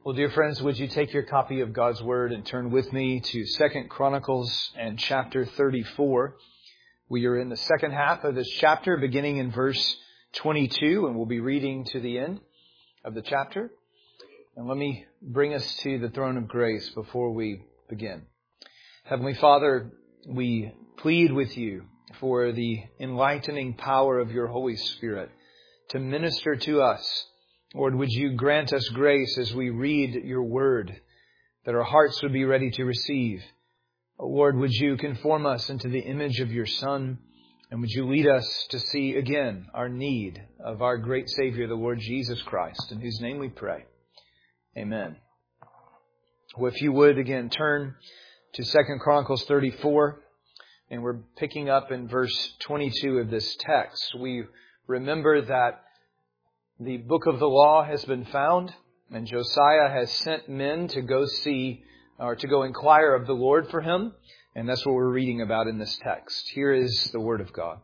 Well, dear friends, would you take your copy of God's Word and turn with me to 2 Chronicles and chapter 34. We are in the second half of this chapter, beginning in verse 22, and we'll be reading to the end of the chapter. And let me bring us to the throne of grace before we begin. Heavenly Father, we plead with you for the enlightening power of your Holy Spirit to minister to us. Lord, would you grant us grace as we read your word, that our hearts would be ready to receive. Lord, would you conform us into the image of your Son, and would you lead us to see again our need of our great Savior, the Lord Jesus Christ, in whose name we pray. Amen. Well, if you would again turn to 2 Chronicles 34, and we're picking up in verse 22 of this text. We remember that the book of the law has been found, and Josiah has sent men to go see, or to go inquire of the Lord for him. And that's what we're reading about in this text. Here is the word of God.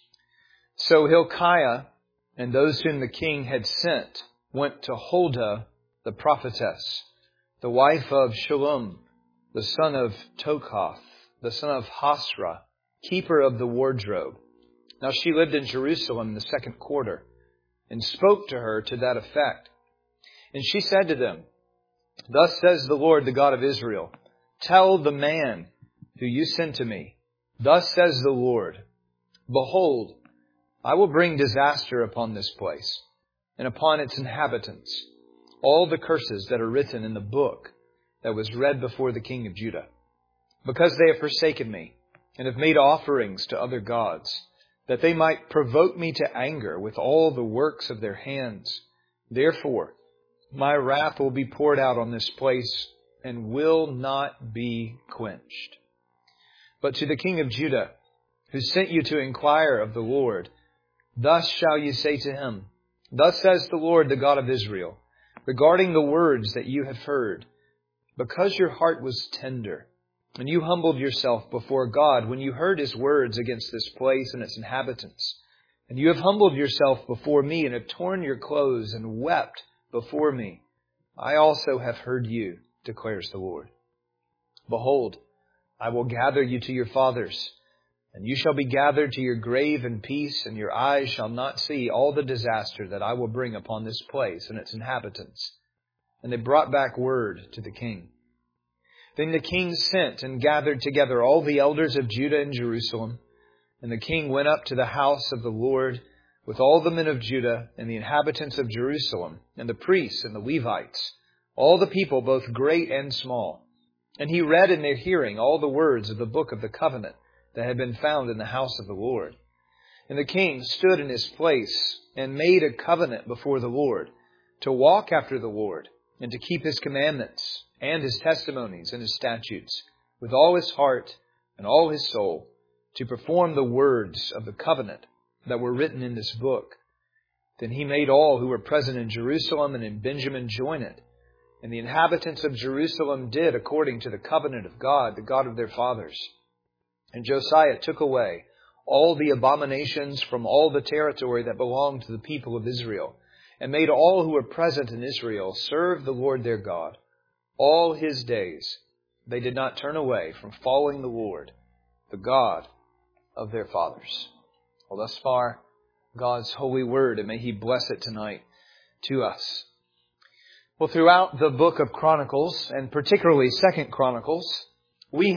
So Hilkiah and those whom the king had sent went to Huldah the prophetess, the wife of Shallum, the son of Tokhath, the son of Hasra, keeper of the wardrobe. Now she lived in Jerusalem in the second quarter, and spoke to her to that effect. And she said to them, Thus says the Lord, the God of Israel, tell the man who you sent to me, Thus says the Lord, Behold, I will bring disaster upon this place, and upon its inhabitants, all the curses that are written in the book that was read before the king of Judah, because they have forsaken me, and have made offerings to other gods, that they might provoke me to anger with all the works of their hands. Therefore, my wrath will be poured out on this place and will not be quenched. But to the king of Judah, who sent you to inquire of the Lord, thus shall you say to him, Thus says the Lord, the God of Israel, regarding the words that you have heard, because your heart was tender, and you humbled yourself before God when you heard his words against this place and its inhabitants. And you have humbled yourself before me and have torn your clothes and wept before me. I also have heard you, declares the Lord. Behold, I will gather you to your fathers, and you shall be gathered to your grave in peace, and your eyes shall not see all the disaster that I will bring upon this place and its inhabitants. And they brought back word to the king. Then the king sent and gathered together all the elders of Judah and Jerusalem. And the king went up to the house of the Lord with all the men of Judah and the inhabitants of Jerusalem and the priests and the Levites, all the people, both great and small. And he read in their hearing all the words of the book of the covenant that had been found in the house of the Lord. And the king stood in his place and made a covenant before the Lord to walk after the Lord and to keep his commandments and his testimonies and his statutes, with all his heart and all his soul, to perform the words of the covenant that were written in this book. Then he made all who were present in Jerusalem and in Benjamin join it. And the inhabitants of Jerusalem did according to the covenant of God, the God of their fathers. And Josiah took away all the abominations from all the territory that belonged to the people of Israel, and made all who were present in Israel serve the Lord their God. All his days they did not turn away from following the Lord, the God of their fathers. Well, thus far, God's holy word, and may he bless it tonight to us. Well, throughout the book of Chronicles, and particularly 2 Chronicles, we've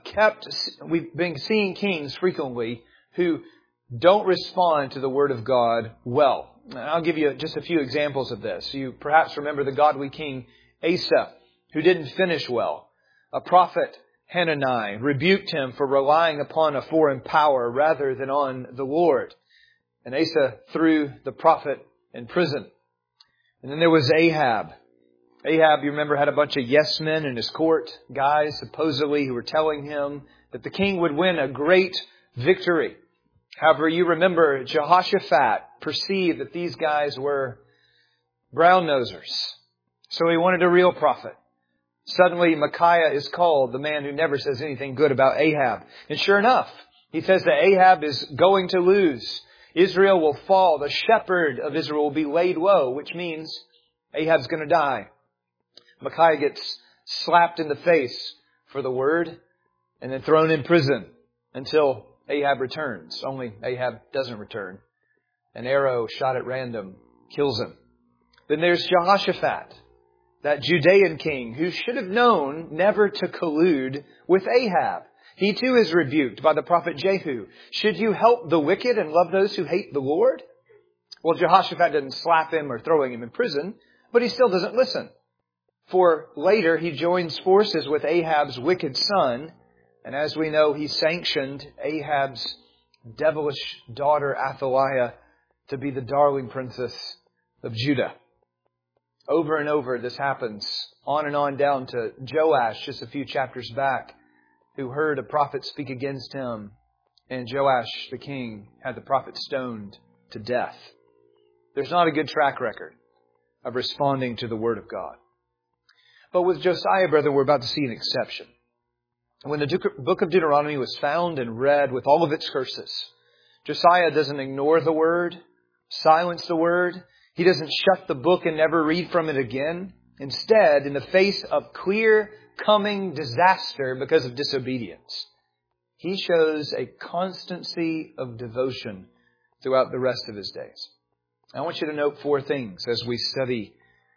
been seeing kings frequently who don't respond to the word of God well. I'll give you just a few examples of this. You perhaps remember the godly king Asa, who didn't finish well. A prophet, Hanani, rebuked him for relying upon a foreign power rather than on the Lord. And Asa threw the prophet in prison. And then there was Ahab. Ahab, you remember, had a bunch of yes men in his court, guys supposedly who were telling him that the king would win a great victory. However, you remember Jehoshaphat perceived that these guys were brown-nosers. So he wanted a real prophet. Suddenly, Micaiah is called the man who never says anything good about Ahab. And sure enough, he says that Ahab is going to lose. Israel will fall. The shepherd of Israel will be laid low, which means Ahab's going to die. Micaiah gets slapped in the face for the word and then thrown in prison until Ahab returns. Only Ahab doesn't return. An arrow shot at random kills him. Then there's Jehoshaphat, that Judean king who should have known never to collude with Ahab. He too is rebuked by the prophet Jehu. Should you help the wicked and love those who hate the Lord? Well, Jehoshaphat doesn't slap him or throwing him in prison, but he still doesn't listen. For later he joins forces with Ahab's wicked son, and as we know, he sanctioned Ahab's devilish daughter Athaliah to be the darling princess of Judah. Over and over this happens, on and on down to Joash just a few chapters back, who heard a prophet speak against him, and Joash the king had the prophet stoned to death. There's not a good track record of responding to the Word of God. But with Josiah, brother, we're about to see an exception. When the book of Deuteronomy was found and read with all of its curses, Josiah doesn't ignore the Word, silence the Word. He doesn't shut the book and never read from it again. Instead, in the face of clear coming disaster because of disobedience, he shows a constancy of devotion throughout the rest of his days. I want you to note 4 things as we study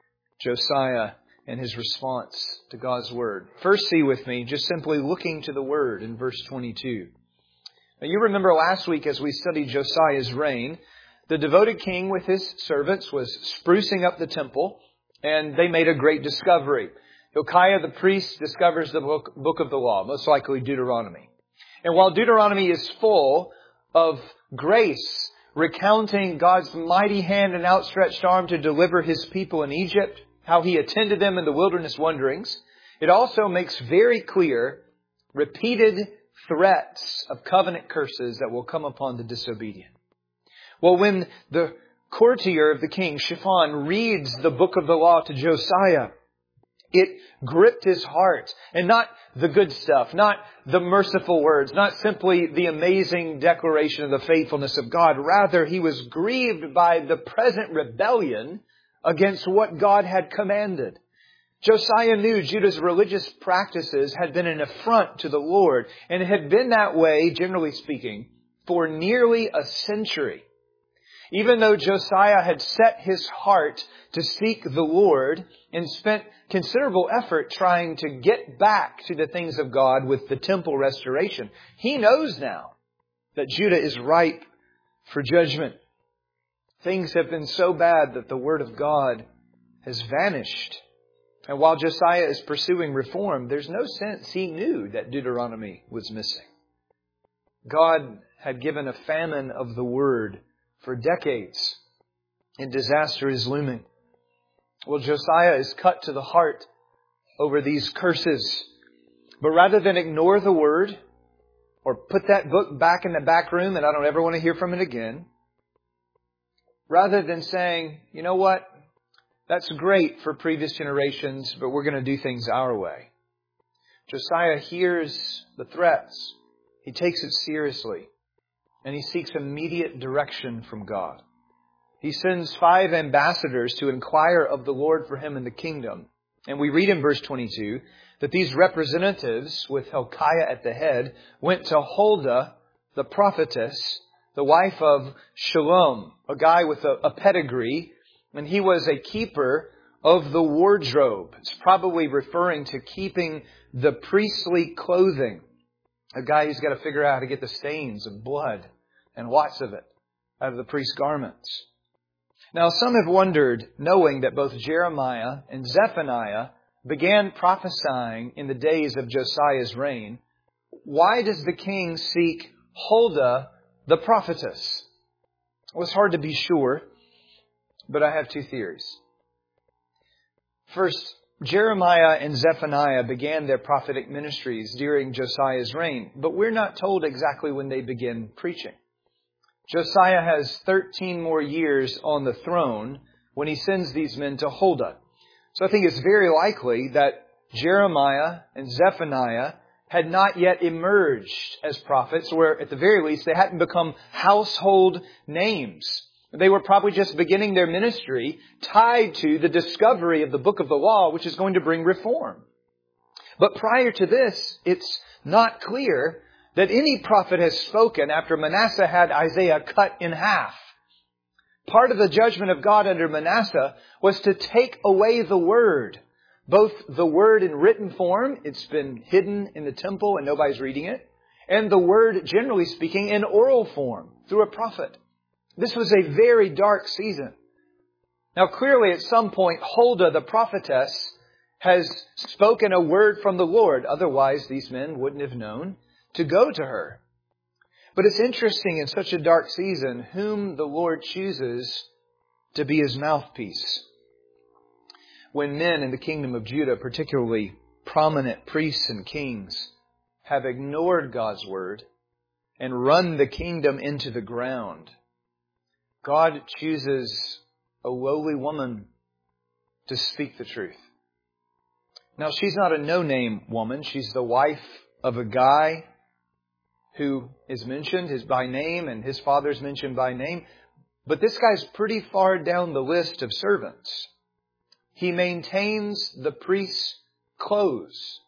Josiah and his response to God's Word. First, see with me, just simply looking to the Word in verse 22. Now, you remember last week as we studied Josiah's reign, the devoted king with his servants was sprucing up the temple, and they made a great discovery. Hilkiah the priest discovers the book of the law, most likely Deuteronomy. And while Deuteronomy is full of grace, recounting God's mighty hand and outstretched arm to deliver His people in Egypt, how He attended them in the wilderness wanderings, it also makes very clear repeated threats of covenant curses that will come upon the disobedient. Well, when the courtier of the king, Shaphan, reads the book of the law to Josiah, it gripped his heart. And not the good stuff, not the merciful words, not simply the amazing declaration of the faithfulness of God. Rather, he was grieved by the present rebellion against what God had commanded. Josiah knew Judah's religious practices had been an affront to the Lord, and it had been that way, generally speaking, for nearly a century. Even though Josiah had set his heart to seek the Lord and spent considerable effort trying to get back to the things of God with the temple restoration, he knows now that Judah is ripe for judgment. Things have been so bad that the Word of God has vanished. And while Josiah is pursuing reform, there's no sense he knew that Deuteronomy was missing. God had given a famine of the Word for decades, and disaster is looming. Well, Josiah is cut to the heart over these curses. But rather than ignore the Word or put that book back in the back room and I don't ever want to hear from it again, rather than saying, you know what, that's great for previous generations, but we're going to do things our way, Josiah hears the threats. He takes it seriously. And he seeks immediate direction from God. He sends 5 ambassadors to inquire of the Lord for him in the kingdom. And we read in verse 22 that these representatives, with Hilkiah at the head, went to Huldah, the prophetess, the wife of Shallum, a guy with a pedigree, and he was a keeper of the wardrobe. It's probably referring to keeping the priestly clothing. A guy who's got to figure out how to get the stains of blood and lots of it out of the priest's garments. Now, some have wondered, knowing that both Jeremiah and Zephaniah began prophesying in the days of Josiah's reign, why does the king seek Huldah, the prophetess? Well, it's hard to be sure, but I have 2 theories. First, Jeremiah and Zephaniah began their prophetic ministries during Josiah's reign, but we're not told exactly when they began preaching. Josiah has 13 more years on the throne when he sends these men to Huldah. So I think it's very likely that Jeremiah and Zephaniah had not yet emerged as prophets, or at the very least, they hadn't become household names. They were probably just beginning their ministry tied to the discovery of the book of the law, which is going to bring reform. But prior to this, it's not clear that any prophet has spoken after Manasseh had Isaiah cut in half. Part of the judgment of God under Manasseh was to take away the Word. Both the Word in written form, it's been hidden in the temple and nobody's reading it, and the Word, generally speaking, in oral form through a prophet. This was a very dark season. Now clearly at some point, Huldah, the prophetess, has spoken a word from the Lord. Otherwise, these men wouldn't have known to go to her. But it's interesting in such a dark season whom the Lord chooses to be His mouthpiece. When men in the kingdom of Judah, particularly prominent priests and kings, have ignored God's word and run the kingdom into the ground, God chooses a lowly woman to speak the truth. Now, she's not a no-name woman. She's the wife of a guy who is mentioned by name, and his father's mentioned by name. But this guy's pretty far down the list of servants. He maintains the priest's clothes.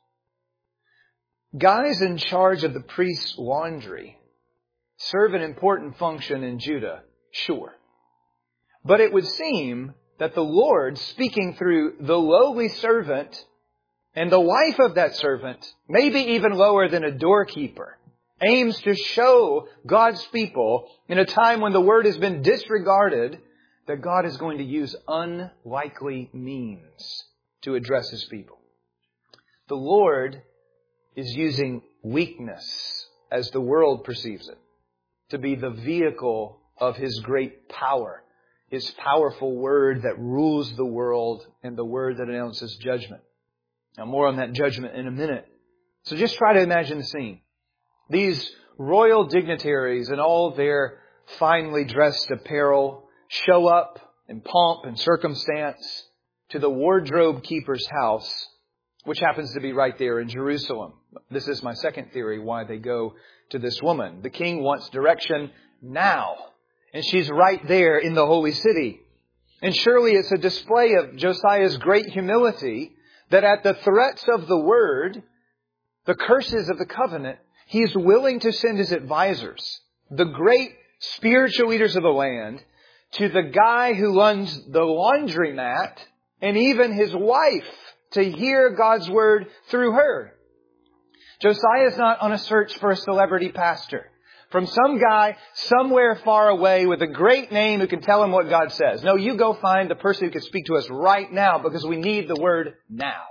Guys in charge of the priest's laundry serve an important function in Judah, sure. But it would seem that the Lord, speaking through the lowly servant and the wife of that servant, maybe even lower than a doorkeeper, aims to show God's people in a time when the word has been disregarded that God is going to use unlikely means to address His people. The Lord is using weakness, as the world perceives it, to be the vehicle of His great power, His powerful word that rules the world and the word that announces judgment. Now, more on that judgment in a minute. So just try to imagine the scene. These royal dignitaries in all their finely dressed apparel show up in pomp and circumstance to the wardrobe keeper's house, which happens to be right there in Jerusalem. This is my second theory why they go to this woman. The king wants direction now, and she's right there in the holy city. And surely it's a display of Josiah's great humility that at the threats of the word, the curses of the covenant, he's willing to send his advisors, the great spiritual leaders of the land, to the guy who runs the laundromat and even his wife to hear God's word through her. Josiah is not on a search for a celebrity pastor from some guy somewhere far away with a great name who can tell him what God says. No, you go find the person who can speak to us right now because we need the word now.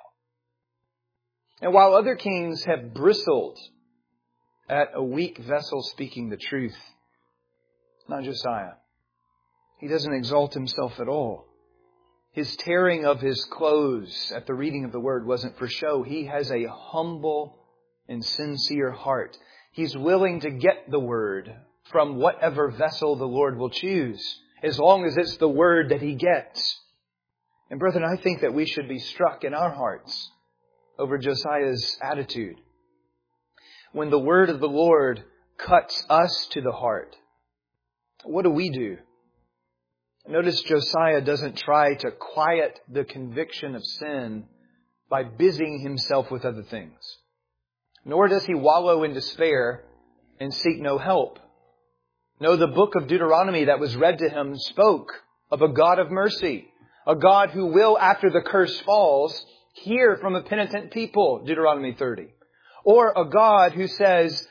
And while other kings have bristled at a weak vessel speaking the truth, not Josiah. He doesn't exalt himself at all. His tearing of his clothes at the reading of the word wasn't for show. He has a humble and sincere heart. He's willing to get the word from whatever vessel the Lord will choose, as long as it's the word that he gets. And brethren, I think that we should be struck in our hearts over Josiah's attitude. When the word of the Lord cuts us to the heart, what do? Notice Josiah doesn't try to quiet the conviction of sin by busying himself with other things. Nor does he wallow in despair and seek no help. No, the book of Deuteronomy that was read to him spoke of a God of mercy, a God who will, after the curse falls, hear from a penitent people, Deuteronomy 30. Or a God who says,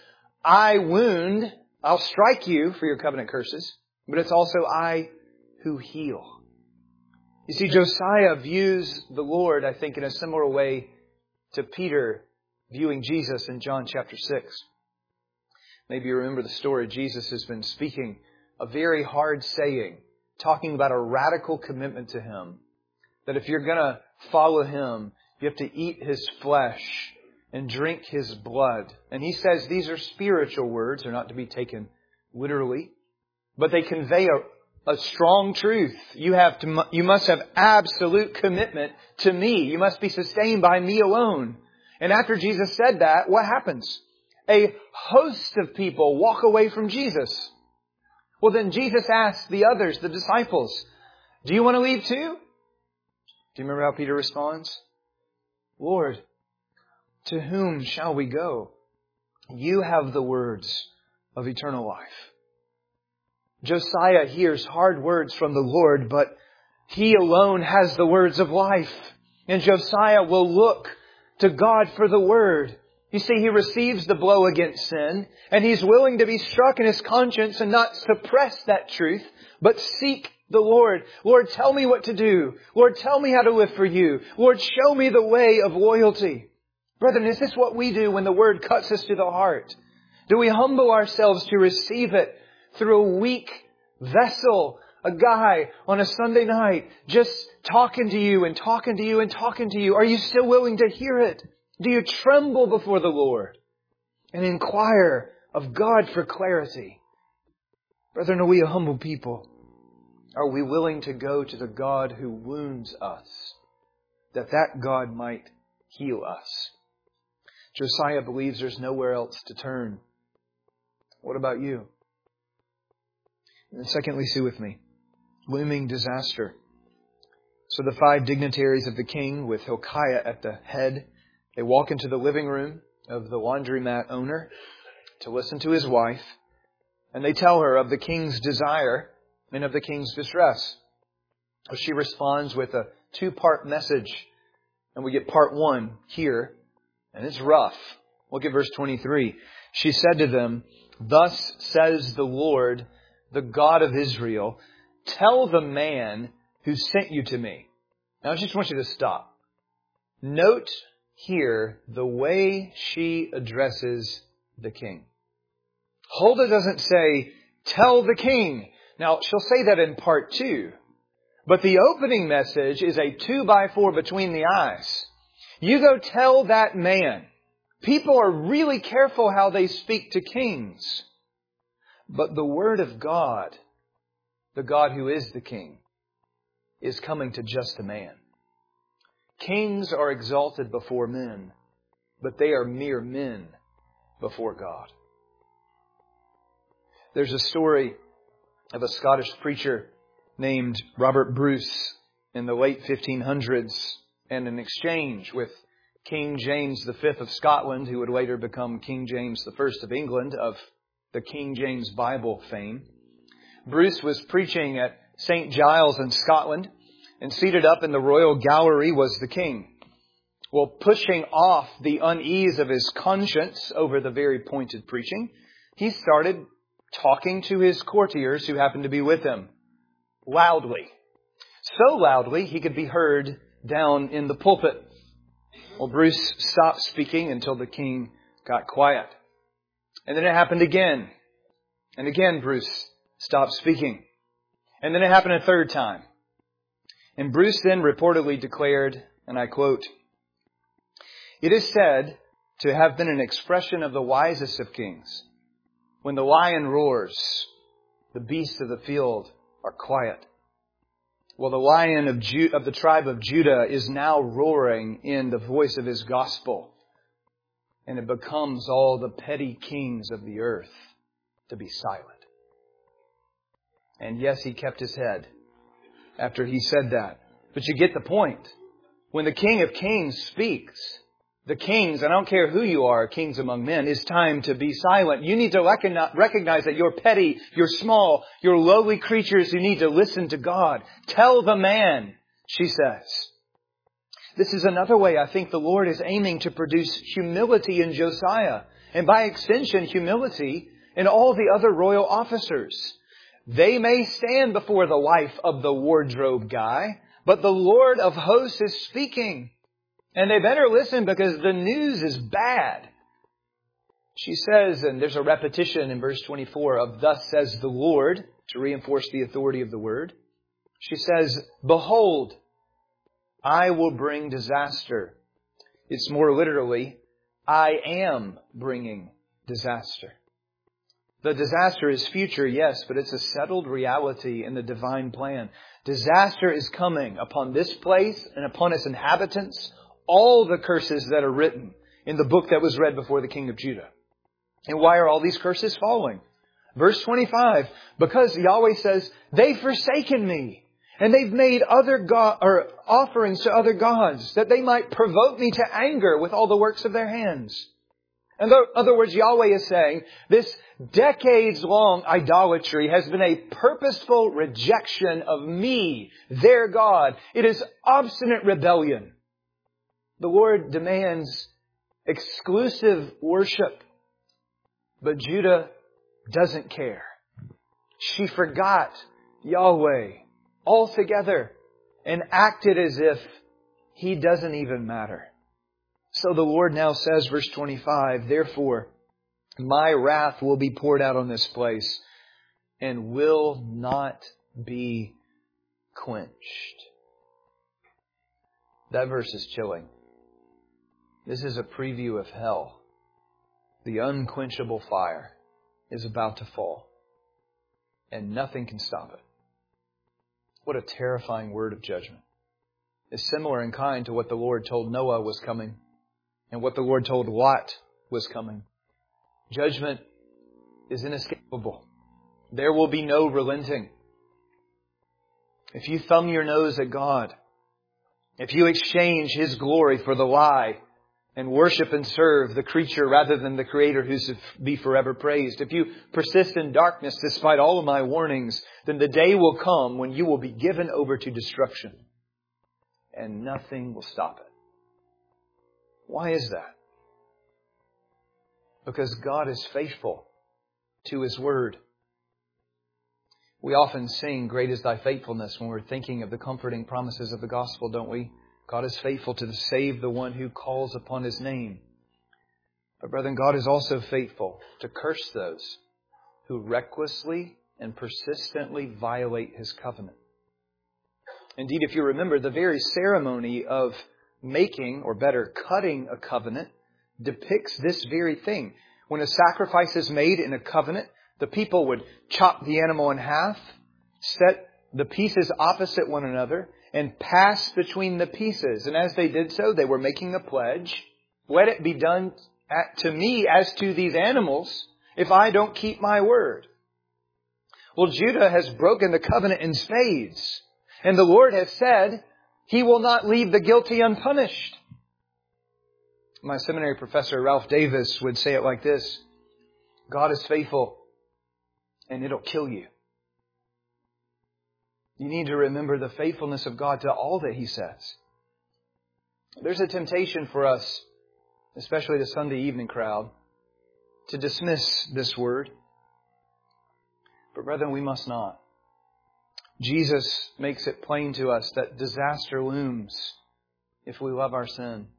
I'll strike you for your covenant curses, but it's also I who heal. You see, Josiah views the Lord, I think, in a similar way to Peter viewing Jesus in John chapter 6. Maybe you remember the story. Jesus has been speaking a very hard saying, talking about a radical commitment to Him. That if you're going to follow Him, you have to eat His flesh and drink His blood. And He says these are spiritual words. They're not to be taken literally. But they convey a strong truth. You must have absolute commitment to me. You must be sustained by me alone. And after Jesus said that, what happens? A host of people walk away from Jesus. Well, then Jesus asked the others, the disciples, do you want to leave too? Do you remember how Peter responds? Lord, to whom shall we go? You have the words of eternal life. Josiah hears hard words from the Lord, but he alone has the words of life. And Josiah will look to God for the word. You see, he receives the blow against sin, and he's willing to be struck in his conscience and not suppress that truth, but seek the Lord. Lord, tell me what to do. Lord, tell me how to live for you. Lord, show me the way of loyalty. Brethren, is this what we do when the word cuts us to the heart? Do we humble ourselves to receive it through a weak vessel, a guy on a Sunday night just talking to you and talking to you and talking to you? Are you still willing to hear it? Do you tremble before the Lord and inquire of God for clarity? Brethren, are we a humble people? Are we willing to go to the God who wounds us, that God might heal us? Josiah believes there's nowhere else to turn. What about you? And secondly, see with me, looming disaster. So the 5 dignitaries of the king, with Hilkiah at the head, they walk into the living room of the laundromat owner to listen to his wife, and they tell her of the king's desire and of the king's distress. She responds with a 2-part message, and we get part 1 here, and it's rough. Look at verse 23. She said to them, "Thus says the Lord, the God of Israel, tell the man who sent you to me." Now I just want you to stop. Note here the way she addresses the king. Huldah doesn't say, "Tell the king." Now, she'll say that in part 2. But the opening message is a 2x4 between the eyes. You go tell that man. People are really careful how they speak to kings. But the word of God, the God who is the king, is coming to just a man. Kings are exalted before men, but they are mere men before God. There's a story of a Scottish preacher named Robert Bruce in the late 1500s, and an exchange with King James V of Scotland, who would later become King James I of England, of the King James Bible fame. Bruce was preaching at St. Giles in Scotland, and seated up in the royal gallery was the king. Well, pushing off the unease of his conscience over the very pointed preaching, he started talking to his courtiers who happened to be with him loudly. So loudly he could be heard down in the pulpit. Well, Bruce stopped speaking until the king got quiet. And then it happened again. And again Bruce stopped speaking. And then it happened a third time. And Bruce then reportedly declared, and I quote, "It is said to have been an expression of the wisest of kings. When the lion roars, the beasts of the field are quiet. Well, the lion of the tribe of Judah is now roaring in the voice of his gospel. And it becomes all the petty kings of the earth to be silent." And yes, he kept his head after he said that. But you get the point. When the King of Kings speaks, the kings, and I don't care who you are, kings among men, it's time to be silent. You need to recognize that you're petty, you're small, you're lowly creatures who need to listen to God. Tell the man, she says. This is another way I think the Lord is aiming to produce humility in Josiah, and by extension, humility in all the other royal officers. They may stand before the wife of the wardrobe guy, but the Lord of hosts is speaking. And they better listen because the news is bad. She says, and there's a repetition in verse 24 of "Thus says the Lord," to reinforce the authority of the word. She says, "Behold, I will bring disaster." It's more literally, "I am bringing disaster." The disaster is future, yes, but it's a settled reality in the divine plan. Disaster is coming upon this place and upon its inhabitants, all the curses that are written in the book that was read before the king of Judah. And why are all these curses falling? Verse 25, because Yahweh says, they've forsaken me. And they've made offerings to other gods, that they might provoke me to anger with all the works of their hands. In other words, Yahweh is saying, this decades-long idolatry has been a purposeful rejection of me, their God. It is obstinate rebellion. The Lord demands exclusive worship, but Judah doesn't care. She forgot Yahweh altogether and acted as if He doesn't even matter. So the Lord now says, verse 25, therefore, my wrath will be poured out on this place and will not be quenched. That verse is chilling. This is a preview of hell. The unquenchable fire is about to fall, and nothing can stop it. What a terrifying word of judgment. It's similar in kind to what the Lord told Noah was coming and what the Lord told Lot was coming. Judgment is inescapable. There will be no relenting. If you thumb your nose at God, if you exchange His glory for the lie and worship and serve the creature rather than the Creator who's to be forever praised, if you persist in darkness despite all of my warnings, then the day will come when you will be given over to destruction and nothing will stop it. Why is that? Because God is faithful to His Word. We often sing, "Great is Thy faithfulness," when we're thinking of the comforting promises of the gospel, don't we? God is faithful to save the one who calls upon His name. But brethren, God is also faithful to curse those who recklessly and persistently violate His covenant. Indeed, if you remember, the very ceremony of making, or better, cutting a covenant depicts this very thing. When a sacrifice is made in a covenant, the people would chop the animal in half, set the pieces opposite one another, and pass between the pieces. And as they did so, they were making a pledge. Let it be done to me as to these animals if I don't keep my word. Well, Judah has broken the covenant in spades. And the Lord has said He will not leave the guilty unpunished. My seminary professor, Ralph Davis, would say it like this: God is faithful, and it'll kill you. You need to remember the faithfulness of God to all that He says. There's a temptation for us, especially the Sunday evening crowd, to dismiss this word. But brethren, we must not. Jesus makes it plain to us that disaster looms if we love our sin.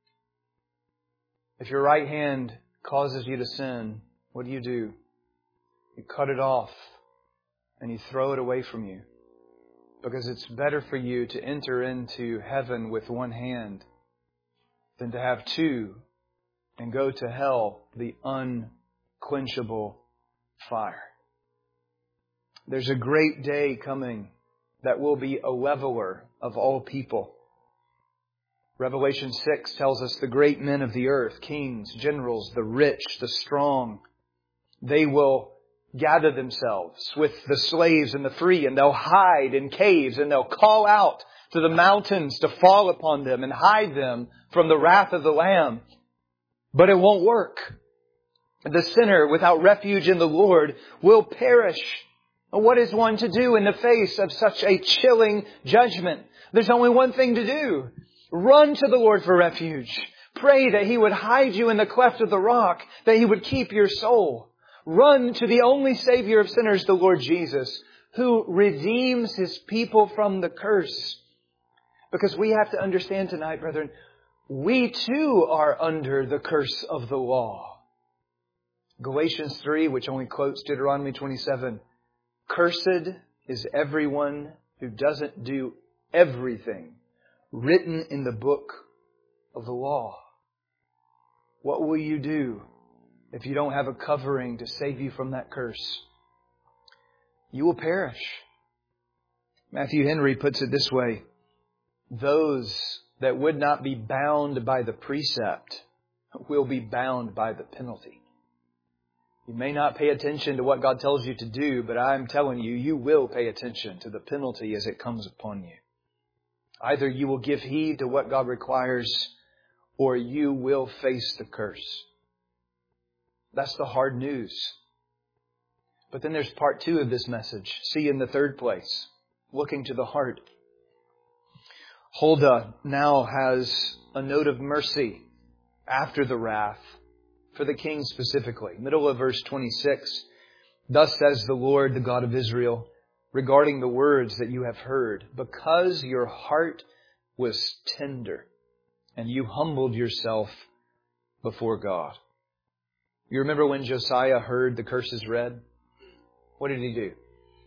If your right hand causes you to sin, what do? You cut it off and you throw it away from you. Because it's better for you to enter into heaven with one hand than to have two and go to hell, the unquenchable fire. There's a great day coming that will be a leveler of all people. Revelation 6 tells us the great men of the earth, kings, generals, the rich, the strong, they will gather themselves with the slaves and the free, and they'll hide in caves, and they'll call out to the mountains to fall upon them and hide them from the wrath of the Lamb. But it won't work. The sinner without refuge in the Lord will perish. What is one to do in the face of such a chilling judgment? There's only one thing to do. Run to the Lord for refuge. Pray that He would hide you in the cleft of the rock, that He would keep your soul. Run to the only Savior of sinners, the Lord Jesus, who redeems His people from the curse. Because we have to understand tonight, brethren, we too are under the curse of the law. Galatians 3, which only quotes Deuteronomy 27, "Cursed is everyone who doesn't do everything written in the book of the law." What will you do if you don't have a covering to save you from that curse? You will perish. Matthew Henry puts it this way: those that would not be bound by the precept will be bound by the penalty. You may not pay attention to what God tells you to do, but I'm telling you, you will pay attention to the penalty as it comes upon you. Either you will give heed to what God requires, or you will face the curse. That's the hard news. But then there's part 2 of this message. See, in the third place, looking to the heart. Huldah now has a note of mercy after the wrath, for the king specifically. Middle of verse 26. Thus says the Lord, the God of Israel, regarding the words that you have heard, because your heart was tender and you humbled yourself before God. You remember when Josiah heard the curses read? What did he do?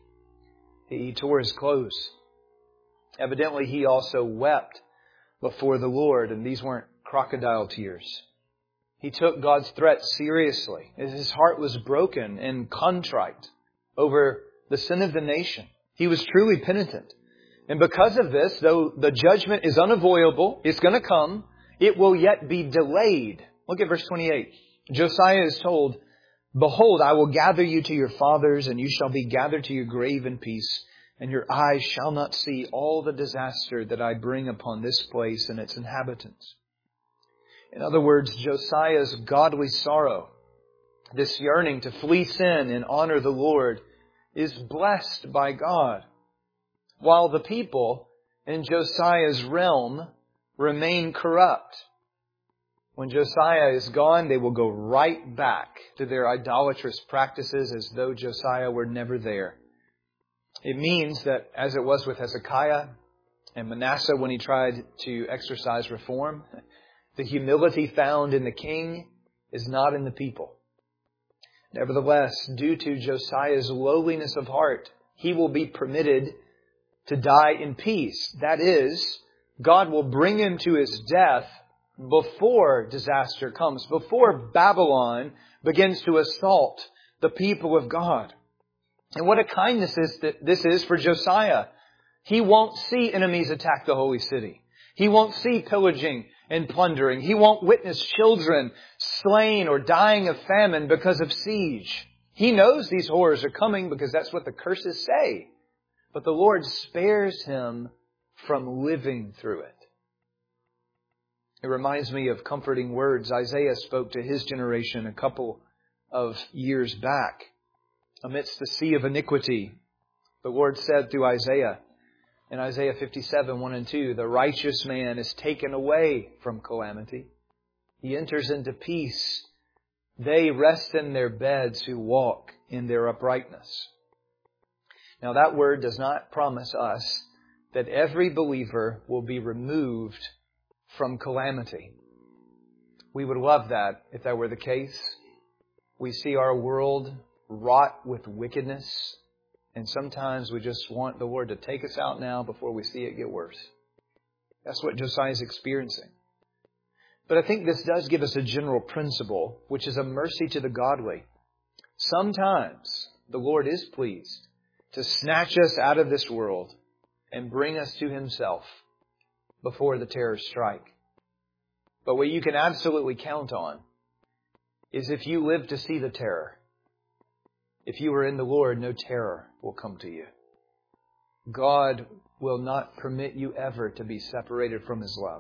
He tore his clothes. Evidently, he also wept before the Lord, and these weren't crocodile tears. He took God's threats seriously. His heart was broken and contrite over the sin of the nation. He was truly penitent. And because of this, though the judgment is unavoidable, it's going to come, it will yet be delayed. Look at verse 28. Josiah is told, Behold, I will gather you to your fathers, and you shall be gathered to your grave in peace, and your eyes shall not see all the disaster that I bring upon this place and its inhabitants. In other words, Josiah's godly sorrow, this yearning to flee sin and honor the Lord, is blessed by God, while the people in Josiah's realm remain corrupt. When Josiah is gone, they will go right back to their idolatrous practices as though Josiah were never there. It means that, as it was with Hezekiah and Manasseh when he tried to exercise reform, the humility found in the king is not in the people. Nevertheless, due to Josiah's lowliness of heart, he will be permitted to die in peace. That is, God will bring him to his death before disaster comes, before Babylon begins to assault the people of God. And what a kindness this is for Josiah. He won't see enemies attack the holy city. He won't see pillaging and plundering. He won't witness children slain or dying of famine because of siege. He knows these horrors are coming because that's what the curses say. But the Lord spares him from living through it. It reminds me of comforting words Isaiah spoke to his generation a couple of years back. Amidst the sea of iniquity, the Lord said through Isaiah, in Isaiah 57, 1 and 2, the righteous man is taken away from calamity. He enters into peace. They rest in their beds who walk in their uprightness. Now that word does not promise us that every believer will be removed from calamity. We would love that if that were the case. We see our world wrought with wickedness, and sometimes we just want the Lord to take us out now before we see it get worse. That's what Josiah is experiencing. But I think this does give us a general principle, which is a mercy to the godly. Sometimes the Lord is pleased to snatch us out of this world and bring us to Himself before the terrors strike. But what you can absolutely count on is if you live to see the terror, if you are in the Lord, no terror will come to you. God will not permit you ever to be separated from His love.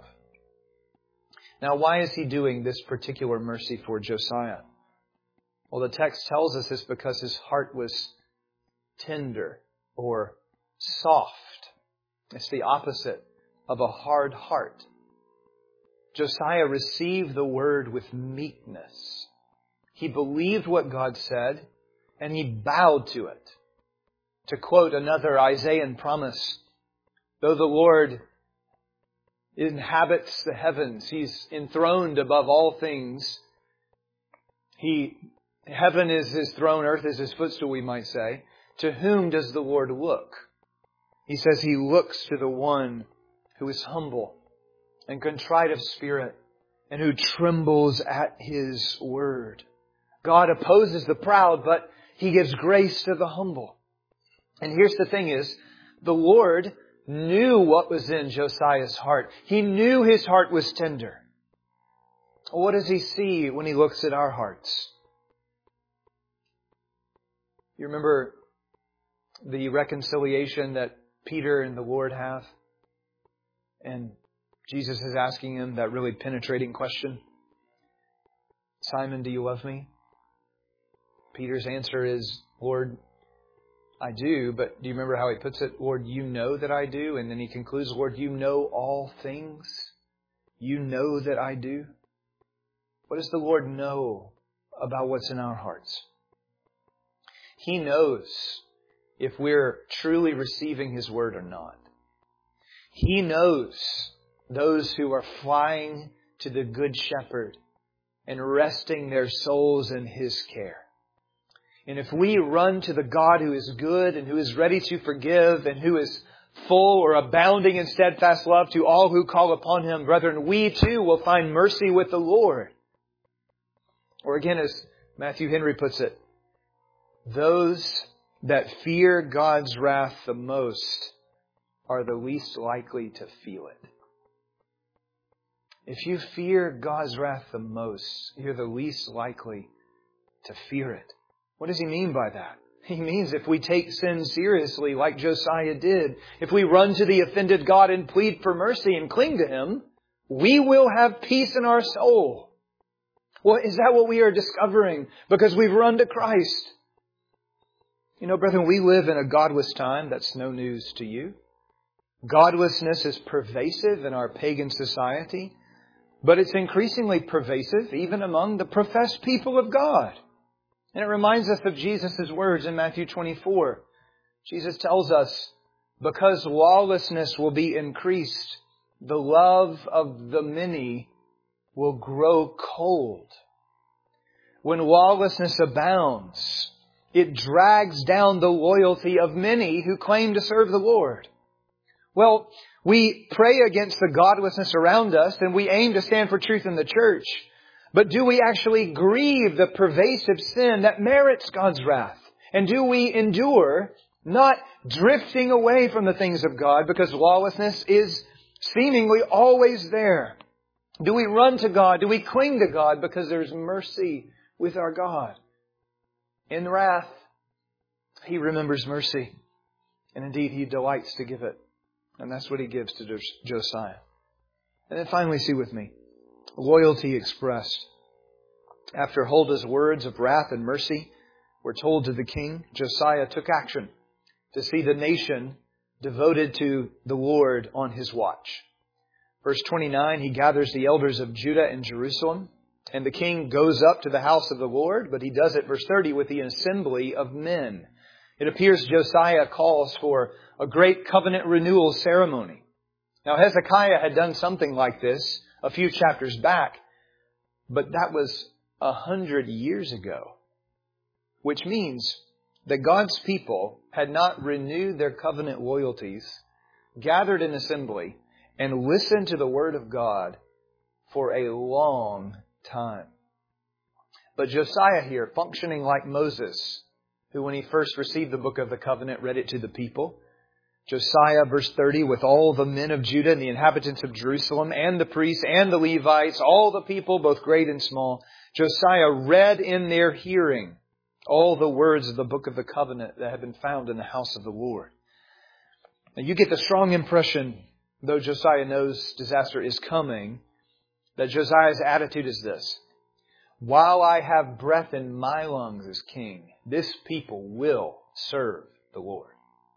Now, why is He doing this particular mercy for Josiah? Well, the text tells us this because his heart was tender or soft. It's the opposite of a hard heart. Josiah received the word with meekness. He believed what God said, and he bowed to it. To quote another Isaiah promise, though the Lord inhabits the heavens, He's enthroned above all things. Heaven is His throne, earth is His footstool, we might say. To whom does the Lord look? He says He looks to the one who is humble and contrite of spirit and who trembles at His word. God opposes the proud, but He gives grace to the humble. And here's the thing is, the Lord knew what was in Josiah's heart. He knew his heart was tender. What does He see when He looks at our hearts? You remember the reconciliation that Peter and the Lord have? And Jesus is asking him that really penetrating question. Simon, do you love me? Peter's answer is, Lord, I do. But do you remember how he puts it? Lord, you know that I do. And then he concludes, Lord, you know all things. You know that I do. What does the Lord know about what's in our hearts? He knows if we're truly receiving His Word or not. He knows those who are flying to the Good Shepherd and resting their souls in His care. And if we run to the God who is good and who is ready to forgive and who is full or abounding in steadfast love to all who call upon Him, brethren, we too will find mercy with the Lord. Or again, as Matthew Henry puts it, those that fear God's wrath the most are the least likely to feel it. If you fear God's wrath the most, you're the least likely to fear it. What does he mean by that? He means if we take sin seriously like Josiah did, if we run to the offended God and plead for mercy and cling to Him, we will have peace in our soul. Well, is that what we are discovering because we've run to Christ? You know, brethren, we live in a godless time. That's no news to you. Godlessness is pervasive in our pagan society, but it's increasingly pervasive even among the professed people of God. And it reminds us of Jesus' words in Matthew 24. Jesus tells us, because lawlessness will be increased, the love of the many will grow cold. When lawlessness abounds, it drags down the loyalty of many who claim to serve the Lord. Well, we pray against the godlessness around us and we aim to stand for truth in the church. But do we actually grieve the pervasive sin that merits God's wrath? And do we endure not drifting away from the things of God because lawlessness is seemingly always there? Do we run to God? Do we cling to God because there's mercy with our God? In wrath, He remembers mercy. And indeed, He delights to give it. And that's what He gives to Josiah. And then finally, see with me, loyalty expressed. After Huldah's words of wrath and mercy were told to the king, Josiah took action to see the nation devoted to the Lord on his watch. Verse 29, he gathers the elders of Judah and Jerusalem, and the king goes up to the house of the Lord, but he does it, verse 30, with the assembly of men. It appears Josiah calls for a great covenant renewal ceremony. Now, Hezekiah had done something like this a few chapters back, but that was 100 years ago, which means that God's people had not renewed their covenant loyalties, gathered in assembly, and listened to the Word of God for a long time. But Josiah here, functioning like Moses, who when he first received the book of the covenant, read it to the people. Josiah, verse 30, with all the men of Judah and the inhabitants of Jerusalem and the priests and the Levites, all the people, both great and small, Josiah read in their hearing all the words of the book of the covenant that had been found in the house of the Lord. Now you get the strong impression, though Josiah knows disaster is coming, that Josiah's attitude is this: while I have breath in my lungs as king, this people will serve the Lord.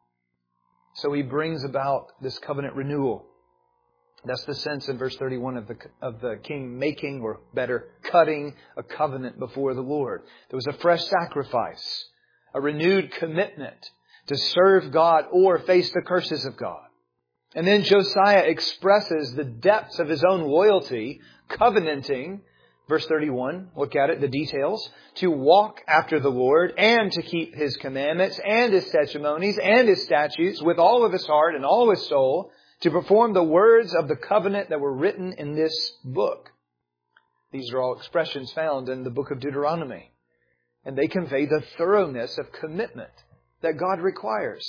So he brings about this covenant renewal. That's the sense in verse 31 of the king making, or better, cutting a covenant before the Lord. There was a fresh sacrifice, a renewed commitment to serve God or face the curses of God. And then Josiah expresses the depths of his own loyalty, covenanting, verse 31, look at it, the details, to walk after the Lord and to keep His commandments and His testimonies and His statutes with all of his heart and all his soul, to perform the words of the covenant that were written in this book. These are all expressions found in the book of Deuteronomy. And they convey the thoroughness of commitment that God requires.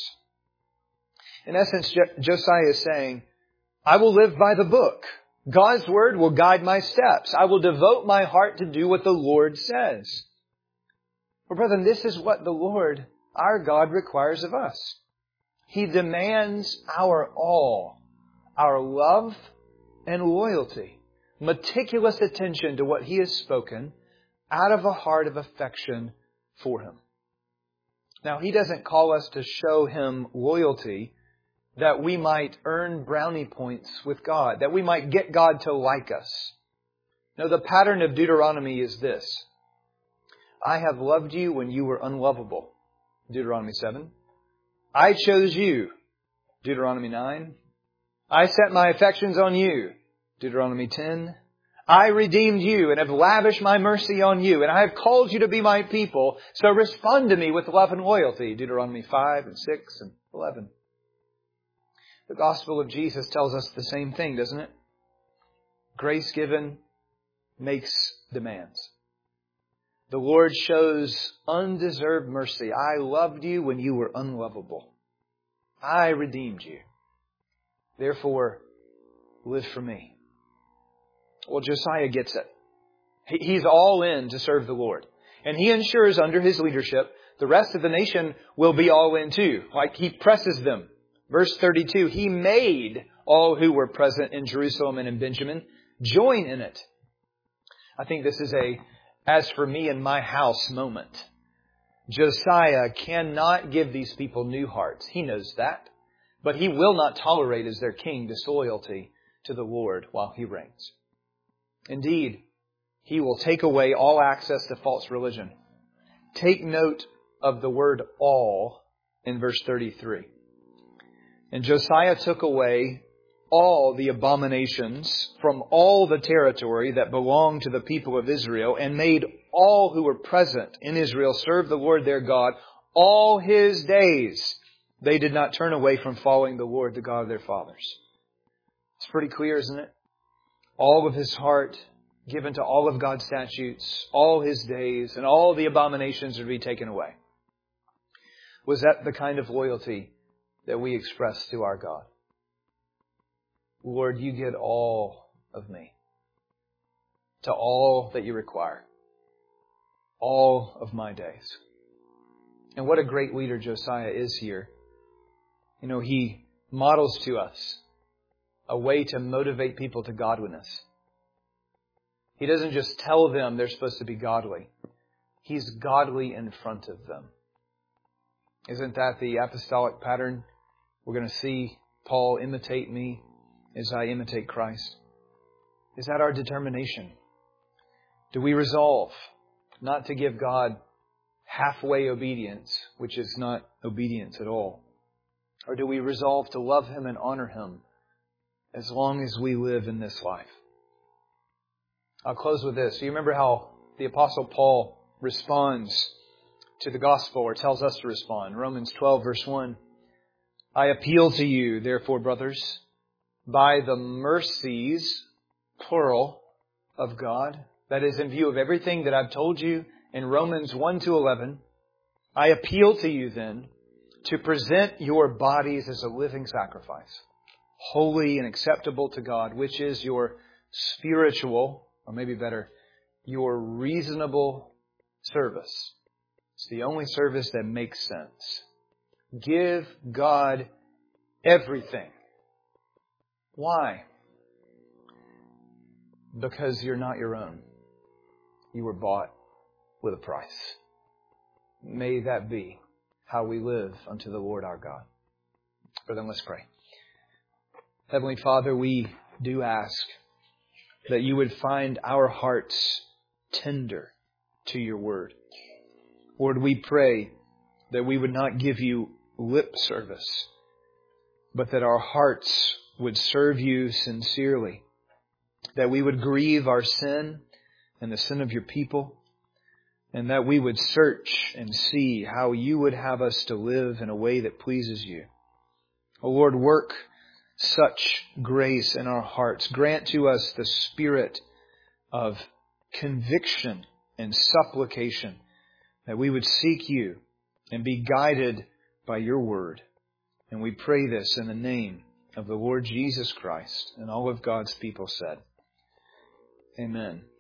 In essence, Josiah is saying, I will live by the book. God's word will guide my steps. I will devote my heart to do what the Lord says. Well, brethren, this is what the Lord our God requires of us. He demands our all, our love and loyalty, meticulous attention to what He has spoken out of a heart of affection for Him. Now, He doesn't call us to show Him loyalty that we might earn brownie points with God, that we might get God to like us. No, the pattern of Deuteronomy is this. I have loved you when you were unlovable. Deuteronomy 7. I chose you. Deuteronomy 9. I set my affections on you. Deuteronomy 10. I redeemed you and have lavished my mercy on you, and I have called you to be my people, so respond to me with love and loyalty. Deuteronomy 5 and 6 and 11. The gospel of Jesus tells us the same thing, doesn't it? Grace given makes demands. The Lord shows undeserved mercy. I loved you when you were unlovable. I redeemed you. Therefore, live for me. Well, Josiah gets it. He's all in to serve the Lord. And he ensures under his leadership, the rest of the nation will be all in too. Like he presses them. Verse 32, He made all who were present in Jerusalem and in Benjamin join in it. I think this is a as for me and my house moment. Josiah cannot give these people new hearts. He knows that. But he will not tolerate as their king disloyalty to the Lord while he reigns. Indeed, he will take away all access to false religion. Take note of the word all in verse 33. And Josiah took away all the abominations from all the territory that belonged to the people of Israel and made all who were present in Israel serve the Lord their God all His days. They did not turn away from following the Lord, the God of their fathers. It's pretty clear, isn't it? All of his heart given to all of God's statutes, all His days, and all the abominations would be taken away. Was that the kind of loyalty that we express to our God? Lord, you get all of me. To all that you require. All of my days. And what a great leader Josiah is here. You know, he models to us a way to motivate people to godliness. He doesn't just tell them they're supposed to be godly. He's godly in front of them. Isn't that the apostolic pattern? We're going to see Paul imitate me as I imitate Christ. Is that our determination? Do we resolve not to give God halfway obedience, which is not obedience at all? Or do we resolve to love Him and honor Him as long as we live in this life? I'll close with this. You remember how the Apostle Paul responds to the gospel, or tells us to respond. Romans 12, verse 1. I appeal to you, therefore, brothers, by the mercies, plural, of God, that is, in view of everything that I've told you in Romans 1 to 11, I appeal to you then to present your bodies as a living sacrifice, holy and acceptable to God, which is your spiritual, or maybe better, your reasonable service. It's the only service that makes sense. Give God everything. Why? Because you're not your own. You were bought with a price. May that be how we live unto the Lord our God. Brethren, let's pray. Heavenly Father, we do ask that you would find our hearts tender to your word. Lord, we pray that we would not give you lip service, but that our hearts would serve you sincerely, that we would grieve our sin and the sin of your people, and that we would search and see how you would have us to live in a way that pleases you. O Lord, work such grace in our hearts. Grant to us the spirit of conviction and supplication, that we would seek you and be guided by your word. And we pray this in the name of the Lord Jesus Christ. And all of God's people said, Amen.